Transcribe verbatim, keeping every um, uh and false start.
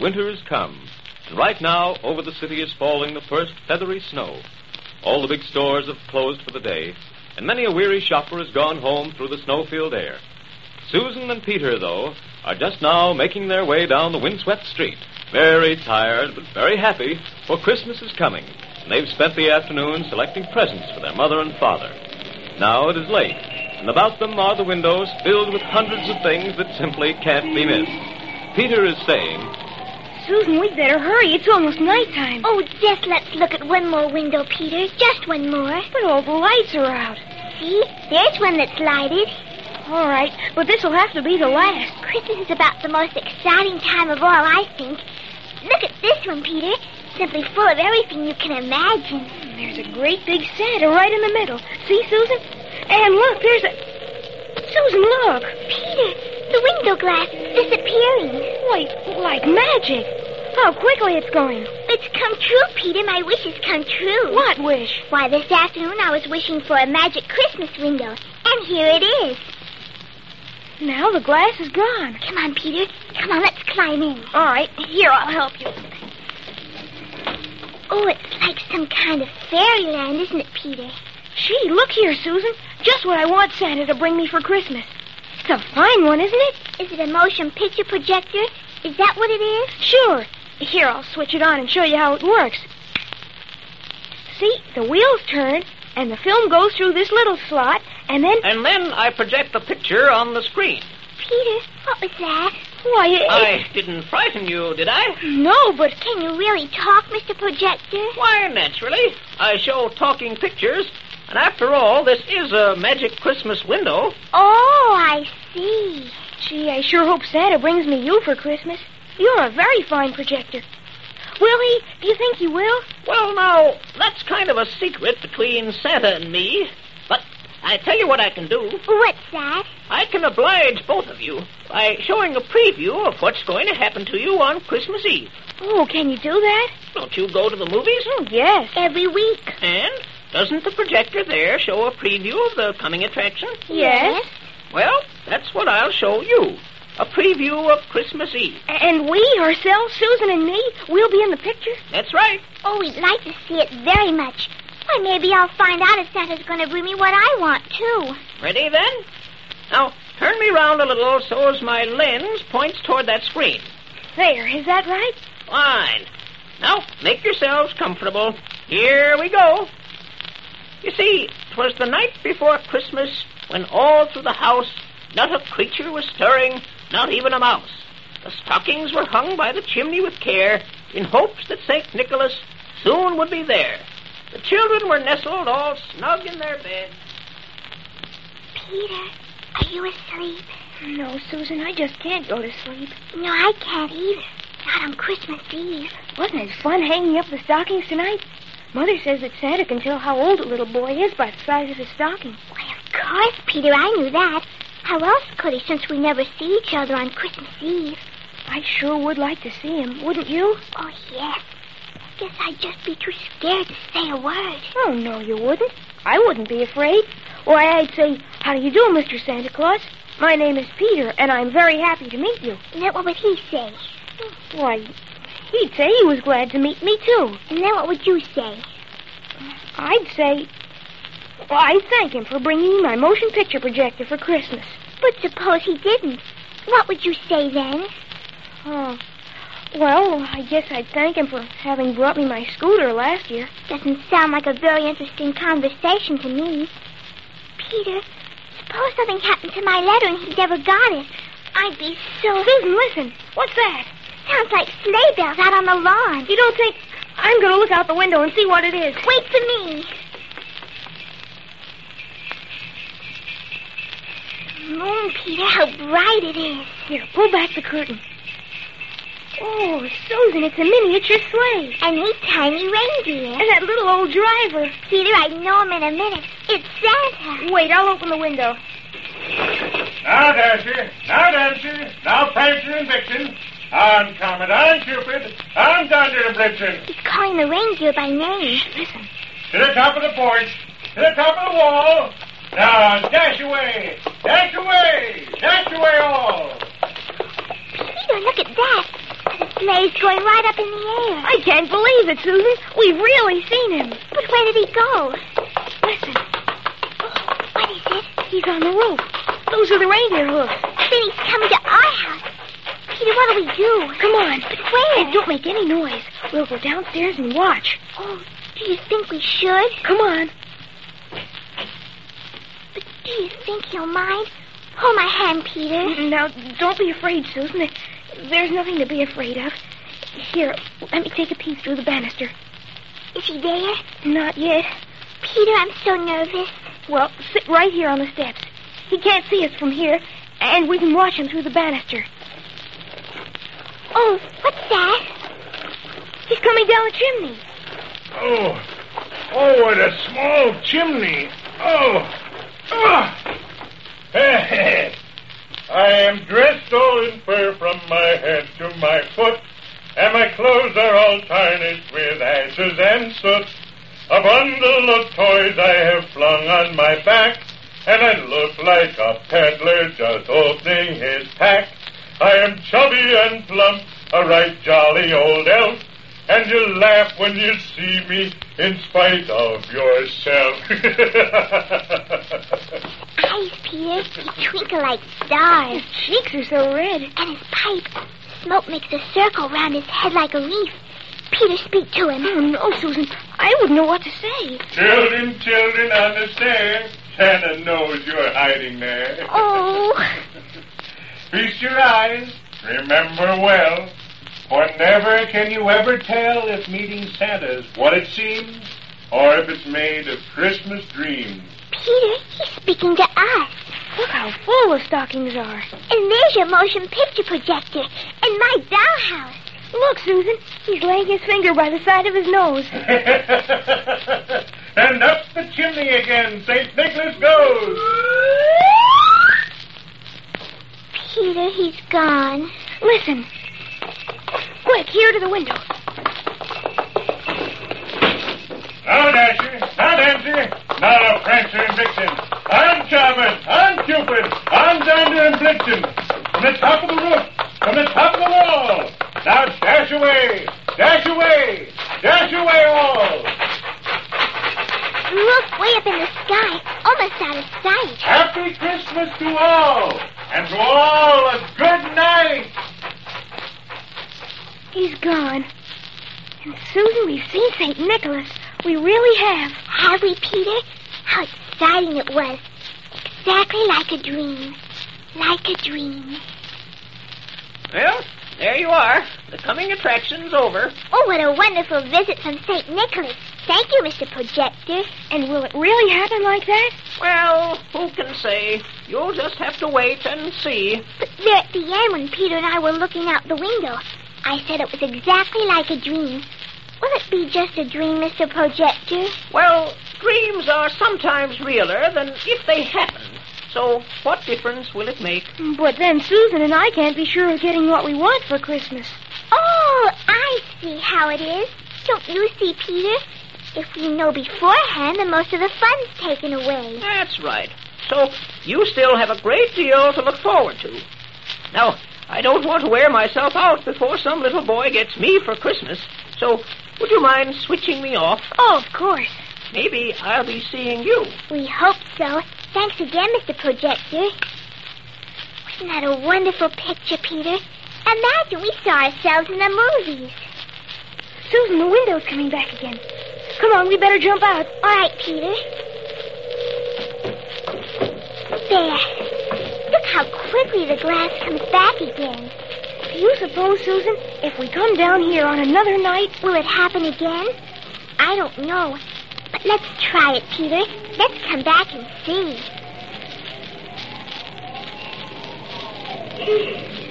winter has come, and right now over the city is falling the first feathery snow. All the big stores have closed for the day, and many a weary shopper has gone home through the snow-filled air. Susan and Peter, though, are just now making their way down the windswept street, very tired but very happy, for Christmas is coming, and they've spent the afternoon selecting presents for their mother and father. Now it is late, and about them are the windows filled with hundreds of things that simply can't be missed. Peter is saying, Susan, we'd better hurry. It's almost nighttime. Oh, just let's look at one more window, Peter. Just one more. But all the lights are out. See? There's one that's lighted. All right, but this'll have to be the last. Christmas is about the most exciting time of all, I think. Look at this one, Peter. Simply full of everything you can imagine. There's a great big Santa right in the middle. See, Susan? And look, there's a... Susan, look. Peter, the window glass is disappearing. Like, like magic. How quickly it's going. It's come true, Peter. My wish has come true. What wish? Why, this afternoon I was wishing for a magic Christmas window. And here it is. Now the glass is gone. Come on, Peter. Come on, let's climb in. All right, here, I'll help you. Oh, it's like some kind of fairyland, isn't it, Peter? Gee, look here, Susan. Just what I want Santa to bring me for Christmas. It's a fine one, isn't it? Is it a motion picture projector? Is that what it is? Sure. Here, I'll switch it on and show you how it works. See, the wheels turn, and the film goes through this little slot, and then... And then I project the picture on the screen. Peter, what was that? Why, it... I didn't frighten you, did I? No, but... Can you really talk, Mister Projector? Why, naturally. I show talking pictures. And after all, this is a magic Christmas window. Oh, I see. Gee, I sure hope Santa brings me you for Christmas. You're a very fine projector. Will he? Do you think he will? Well, now, that's kind of a secret between Santa and me. But I tell you what I can do. What's that? I can oblige both of you by showing a preview of what's going to happen to you on Christmas Eve. Oh, can you do that? Don't you go to the movies? Oh, yes. Every week. And doesn't the projector there show a preview of the coming attraction? Yes. Well, that's what I'll show you. A preview of Christmas Eve. And we, ourselves, Susan and me, we'll be in the picture? That's right. Oh, we'd like to see it very much. Why, maybe I'll find out if Santa's going to bring me what I want, too. Ready, then? Now, turn me round a little so as my lens points toward that screen. There, is that right? Fine. Now, make yourselves comfortable. Here we go. You see, 'twas the night before Christmas when all through the house not a creature was stirring, not even a mouse. The stockings were hung by the chimney with care in hopes that Saint Nicholas soon would be there. The children were nestled all snug in their beds. Peter, are you asleep? No, Susan, I just can't go to sleep. No, I can't either. Not on Christmas Eve. Wasn't it fun hanging up the stockings tonight? Mother says that Santa can tell how old a little boy is by the size of his stocking. Why, of course, Peter, I knew that. How else could he, since we never see each other on Christmas Eve? I sure would like to see him, wouldn't you? Oh, yes. Guess I'd just be too scared to say a word. Oh, no, you wouldn't. I wouldn't be afraid. Why, I'd say, how do you do, Mister Santa Claus? My name is Peter, and I'm very happy to meet you. And then what would he say? Why, he'd say he was glad to meet me, too. And then what would you say? I'd say... Well, I'd thank him for bringing me my motion picture projector for Christmas. But suppose he didn't. What would you say then? Oh, well, I guess I'd thank him for having brought me my scooter last year. Doesn't sound like a very interesting conversation to me. Peter, suppose something happened to my letter and he never got it. I'd be so... Susan, listen. What's that? Sounds like sleigh bells out on the lawn. You don't think... I'm going to look out the window and see what it is. Wait for me. Moon, Peter, how bright it is. Here, pull back the curtain. Oh, Susan, it's a miniature sleigh. And a tiny reindeer. And that little old driver. Peter, I know him in a minute. It's Santa. Wait, I'll open the window. Now, Dasher. Now, Dancer. Now, Prancer and Vixen. I'm Comet. I'm Cupid. I'm Thunder and Blitzen. He's calling the reindeer by name. Listen. To the top of the porch. To the top of the wall. Now, dash away. Dash away. Dash away all. Peter, look at that. The sleigh's going right up in the air. I can't believe it, Susan. We've really seen him. But where did he go? Listen, What is it? he's on the roof. Those are the reindeer hoofs. Then he's coming to our house. Peter, what do we do? Come on. But where? Hey, don't make any noise. We'll go downstairs and watch. Oh, do you think we should? Come on. But do you think he'll mind? Hold my hand, Peter. Now, don't be afraid, Susan. There's nothing to be afraid of. Here, let me take a peek through the banister. Is he there? Not yet. Peter, I'm so nervous. Well, sit right here on the steps. He can't see us from here, and we can watch him through the banister. Oh, what's that? He's coming down the chimney. Oh, oh, what a small chimney. Oh, ah. I am dressed all in fur from my head to my foot, and my clothes are all tarnished with ashes and soot. A bundle of toys I have flung on my back, and I look like a peddler just opening his pack. I am chubby and plump, a right jolly old elf, and you'll laugh when you see me in spite of yourself. Eyes, Peter. They twinkle like stars. His cheeks are so red. And his pipe. Smoke makes a circle round his head like a leaf. Peter, speak to him. Oh, no, Susan. I wouldn't know what to say. Children, children, understand. Santa knows you're hiding there. Oh. Feast your eyes. Remember well. For never can you ever tell if meeting Santa's what it seems, or if it's made of Christmas dreams. Peter, he's speaking to us. Look how full the stockings are. And there's your motion picture projector. And my dollhouse. Look, Susan. He's laying his finger by the side of his nose. And up the chimney again, Saint Nicholas goes. Peter, he's gone. Listen. Quick, here to the window. Now, Dasher. Now, Dancer. Now, Prancer and Vixen. I'm Charmer. I'm Cupid. I'm Dunder and Blitzen. From the top of the roof. From the top of the wall. Now, dash away. Dash away. Dash away all. Look, way up in the sky. Almost out of sight. Happy Christmas to all. And to all a good night. He's gone. And Susan, we've seen Saint Nicholas. We really have. Have we, Peter? How exciting it was. Exactly like a dream. Like a dream. Well, there you are. The coming attraction's over. Oh, what a wonderful visit from Saint Nicholas. Thank you, Mister Projector. And will it really happen like that? Well, who can say? You'll just have to wait and see. But there at the end, when Peter and I were looking out the window, I said it was exactly like a dream. Will it be just a dream, Mister Projector? Well, dreams are sometimes realer than if they happen. So what difference will it make? But then Susan and I can't be sure of getting what we want for Christmas. Oh, I see how it is. Don't you see, Peter? If we know beforehand, then most of the fun's taken away. That's right. So you still have a great deal to look forward to. Now, I don't want to wear myself out before some little boy gets me for Christmas. So would you mind switching me off? Oh, of course. Maybe I'll be seeing you. We hope so. Thanks again, Mister Projector. Wasn't that a wonderful picture, Peter? Imagine we saw ourselves in the movies. Susan, the window's coming back again. Come on, we better jump out. All right, Peter. There. Look how quickly the glass comes back again. Do you suppose, Susan, if we come down here on another night... Will it happen again? I don't know. But let's try it, Peter. Let's come back and see.